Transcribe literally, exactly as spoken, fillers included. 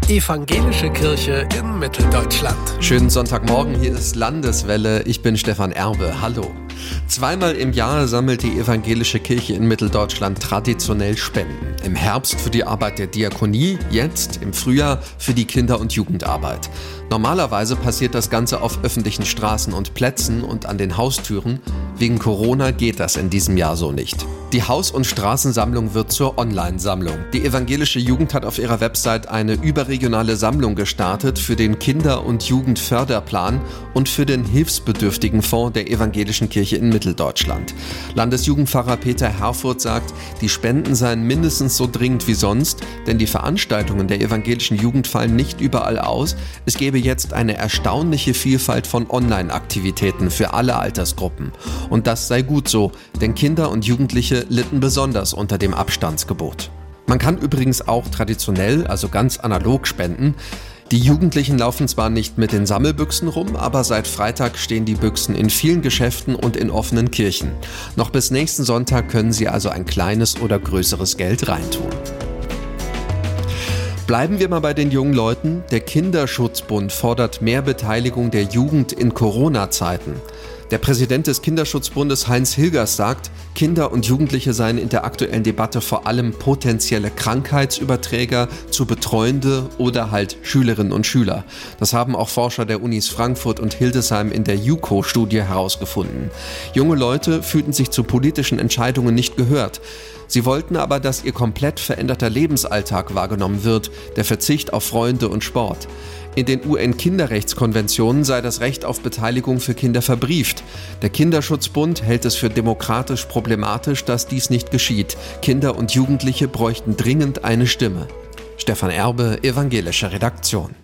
Evangelische Kirche in Mitteldeutschland. Schönen Sonntagmorgen, hier ist Landeswelle. Ich bin Stefan Erbe. Hallo. Zweimal im Jahr sammelt die Evangelische Kirche in Mitteldeutschland traditionell Spenden. Im Herbst für die Arbeit der Diakonie, jetzt im Frühjahr für die Kinder- und Jugendarbeit. Normalerweise passiert das Ganze auf öffentlichen Straßen und Plätzen und an den Haustüren. Wegen Corona geht das in diesem Jahr so nicht. Die Haus- und Straßensammlung wird zur Online-Sammlung. Die evangelische Jugend hat auf ihrer Website eine überregionale Sammlung gestartet für den Kinder- und Jugendförderplan und für den Hilfsbedürftigenfonds der evangelischen Kirche in Mitteldeutschland. Landesjugendpfarrer Peter Herfurth sagt, die Spenden seien mindestens so dringend wie sonst, denn die Veranstaltungen der evangelischen Jugend fallen nicht überall aus. Es gäbe jetzt eine erstaunliche Vielfalt von Online-Aktivitäten für alle Altersgruppen. Und das sei gut so, denn Kinder und Jugendliche litten besonders unter dem Abstandsgebot. Man kann übrigens auch traditionell, also ganz analog spenden. Die Jugendlichen laufen zwar nicht mit den Sammelbüchsen rum, aber seit Freitag stehen die Büchsen in vielen Geschäften und in offenen Kirchen. Noch bis nächsten Sonntag können Sie also ein kleines oder größeres Geld reintun. Bleiben wir mal bei den jungen Leuten. Der Kinderschutzbund fordert mehr Beteiligung der Jugend in Corona-Zeiten. Der Präsident des Kinderschutzbundes Heinz Hilgers sagt, Kinder und Jugendliche seien in der aktuellen Debatte vor allem potenzielle Krankheitsüberträger zu Betreuende oder halt Schülerinnen und Schüler. Das haben auch Forscher der Unis Frankfurt und Hildesheim in der JUCO-Studie herausgefunden. Junge Leute fühlten sich zu politischen Entscheidungen nicht gehört. Sie wollten aber, dass ihr komplett veränderter Lebensalltag wahrgenommen wird, der Verzicht auf Freunde und Sport. In den U N-Kinderrechtskonventionen sei das Recht auf Beteiligung für Kinder verbrieft. Der Kinderschutzbund hält es für demokratisch problematisch, dass dies nicht geschieht. Kinder und Jugendliche bräuchten dringend eine Stimme. Stefan Erbe, Evangelische Redaktion.